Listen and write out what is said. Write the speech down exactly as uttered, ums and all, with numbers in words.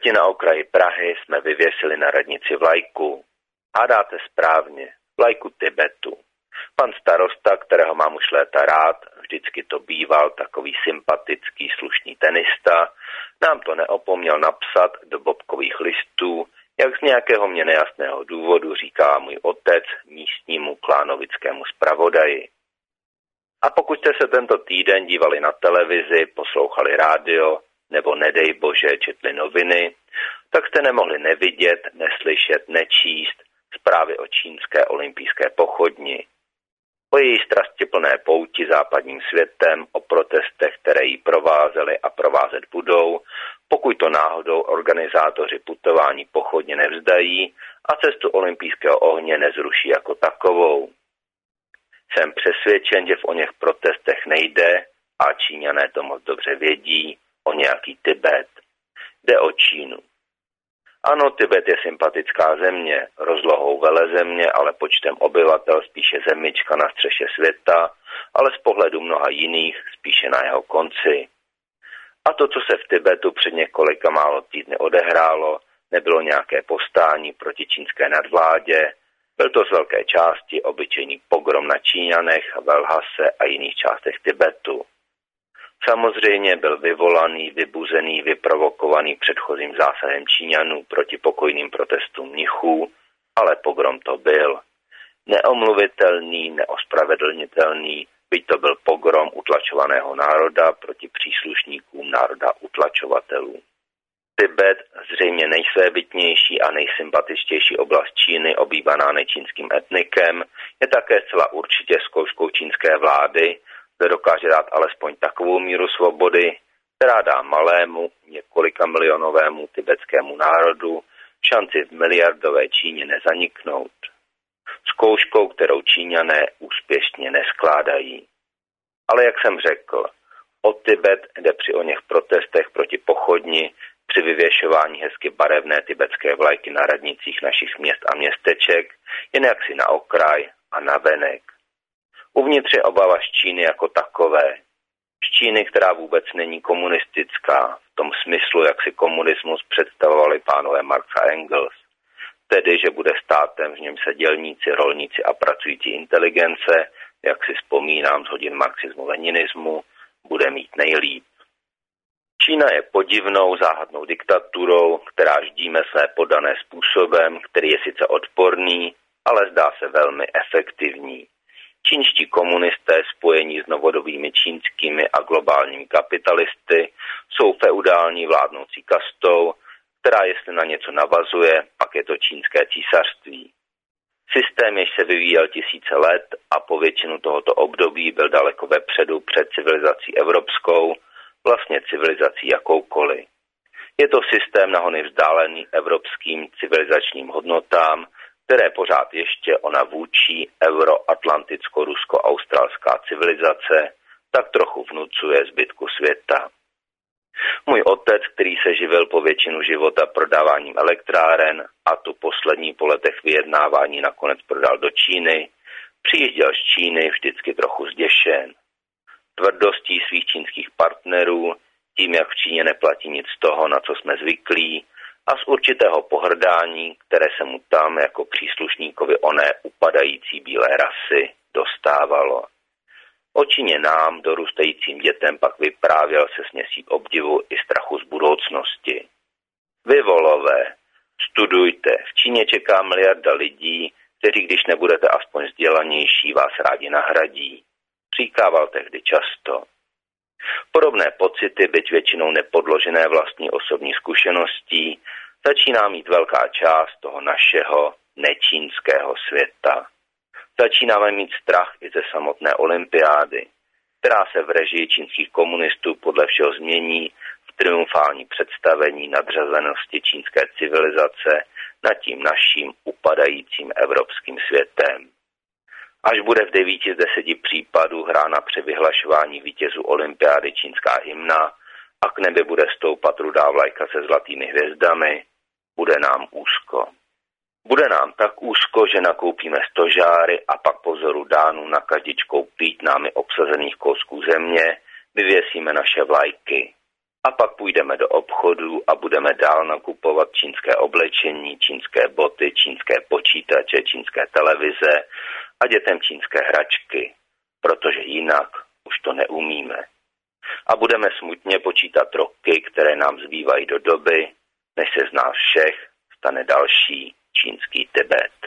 hřišti na okraji Prahy jsme vyvěsili na radnici vlajku. Hádáte správně, vlajku Tibetu. Pan starosta, kterého mám už léta rád, vždycky to býval takový sympatický, slušný tenista, nám to neopomněl napsat do bobkových listů, jak z nějakého mě nejasného důvodu říká můj otec místnímu klánovickému zpravodaji. A pokud jste se tento týden dívali na televizi, poslouchali rádio, nebo nedej bože četli noviny, tak jste nemohli nevidět, neslyšet, nečíst zprávy o čínské olympijské pochodni. O její strastiplné pouti západním světem, o protestech, které ji provázely a provázet budou, pokud to náhodou organizátoři putování pochodně nevzdají a cestu olympijského ohně nezruší jako takovou. Jsem přesvědčen, že v oněch protestech nejde, a Číňané to moc dobře vědí, o nějaký Tibet. Jde o Čínu. Ano, Tibet je sympatická země, rozlohou velezemě, ale počtem obyvatel spíše zemička na střeše světa, ale z pohledu mnoha jiných spíše na jeho konci. A to, co se v Tibetu před několika málo týdny odehrálo, nebylo nějaké povstání proti čínské nadvládě, byl to z velké části obyčejný pogrom na Číňanech, v Lhase a jiných částech Tibetu. Samozřejmě byl vyvolaný, vybuzený, vyprovokovaný předchozím zásahem Číňanů proti pokojným protestům mnichů, ale pogrom to byl. Neomluvitelný, neospravedlnitelný, byť to byl pogrom utlačovaného národa proti příslušníkům národa utlačovatelů. Tibet, zřejmě nejsvébytnější a nejsympatičtější oblast Číny, obývaná nečínským etnikem, je také zcela určitě zkouškou čínské vlády, kde dokáže dát alespoň takovou míru svobody, která dá malému, několika milionovému tibetskému národu šanci v miliardové Číně nezaniknout. Zkouškou, kterou Číňané úspěšně neskládají. Ale jak jsem řekl, o Tibet jde při oněch protestech proti pochodni, při vyvěšování hezky barevné tibetské vlajky na radnicích našich měst a městeček, jen jaksi na okraj a na venek. Uvnitř je obava z Číny jako takové. Z Číny, která vůbec není komunistická, v tom smyslu, jak si komunismus představovali pánové Marx a Engels. Tedy, že bude státem, v něm se dělníci, rolníci a pracující inteligence, jak si vzpomínám z hodin marxismu-leninismu, bude mít nejlíp. Čína je podivnou, záhadnou diktaturou, která ždíme své podané způsobem, který je sice odporný, ale zdá se velmi efektivní. Čínští komunisté spojení s novodobými čínskými a globálními kapitalisty jsou feudální vládnoucí kastou, která jestli na něco navazuje, pak je to čínské císařství. Systém, jež se vyvíjel tisíce let a po většinu tohoto období byl daleko vepředu před civilizací evropskou, vlastně civilizací jakoukoliv. Je to systém nahony vzdálený evropským civilizačním hodnotám, které pořád ještě ona vůči euroatlanticko-rusko-australská civilizace tak trochu vnucuje zbytku světa. Můj otec, který se živil po většinu života prodáváním elektráren a tu poslední po letech vyjednávání nakonec prodal do Číny, přijížděl z Číny vždycky trochu zděšen. Tvrdostí svých čínských partnerů, tím, jak v Číně neplatí nic z toho, na co jsme zvyklí, a z určitého pohrdání, které se mu tam jako příslušníkovi oné upadající bílé rasy dostávalo. O Číně nám, dorůstajícím dětem, pak vyprávěl se směsí obdivu i strachu z budoucnosti. Vy, volové, studujte, v Číně čeká miliarda lidí, kteří, když nebudete aspoň vzdělanější, vás rádi nahradí. Říkával tehdy často. Podobné pocity, byť většinou nepodložené vlastní osobní zkušeností, začíná mít velká část toho našeho nečínského světa. Začínáme mít strach i ze samotné olympiády, která se v režii čínských komunistů podle všeho změní v triumfální představení nadřazenosti čínské civilizace nad tím naším upadajícím evropským světem. Až bude v devíti z deseti případů hrána při vyhlašování vítězů olympiády čínská hymna a k nebi bude stoupat rudá vlajka se zlatými hvězdami, bude nám úzko. Bude nám tak úzko, že nakoupíme stožáry a pak po vzoru Dánů na každičkou plít námi obsazených kousků země vyvěsíme naše vlajky. A pak půjdeme do obchodu a budeme dál nakupovat čínské oblečení, čínské boty, čínské počítače, čínské televize a dětem čínské hračky, protože jinak už to neumíme. A budeme smutně počítat roky, které nám zbývají do doby, než se z nás všech stane další čínský Tibet.